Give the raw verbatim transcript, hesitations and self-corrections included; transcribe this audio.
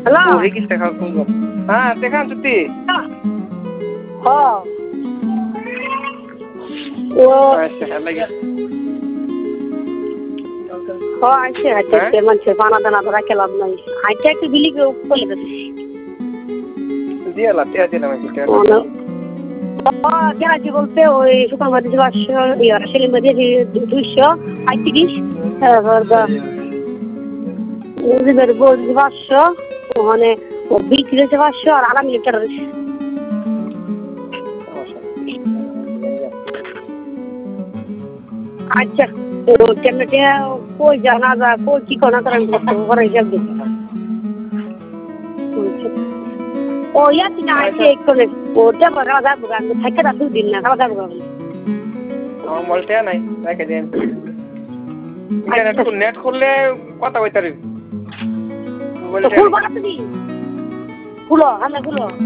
hello ওই কি দেখা কোন হ্যাঁ দেখান তুই হ্যাঁ ও আচ্ছা লাগে হ্যাঁ আইছে আইছে মানুষের পানা দানা ধরা খেলাম নাই আইটা একটু বিলি করে দিচ্ছি দিয়ে লাতে দিলাম এটা কেনা কি বলতে ওই শুকান বাদি পাঁচশো সেলিম বাদি দুইশো পঁয়ত্রিশ তারপর পাঁচশো ওখানে বিক্রি হয়েছে পাঁচশো আর আড়াই লিটার হয়েছে আচ্ছা কেমনে কই যা না যা কই কি কোনা করেন করে হিসাব দিচ্ছি ও ইয়াছি না আইছে করে ওটা বড় যাবো আমি থেকে দু দিন না খাওয়া যাবো আমার বলতে নাই রেখে দেন ইন্টারনেট নেট খুললে কথা কইতারি বলতে খুলবা তুমি খুলো আমরা খুলো